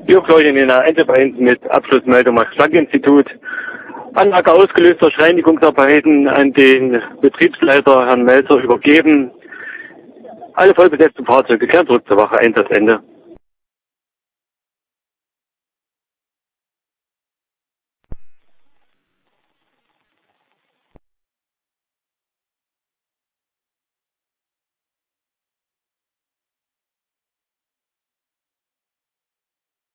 Hier Florian in der Ente bei uns mit Abschlussmeldung Max-Planck-Institut. Anlage ausgelöster Reinigungsarbeiten an den Betriebsleiter Herrn Melzer übergeben. Alle vollbesetzten Fahrzeuge kehren zurück zur Wache, Einsatzende.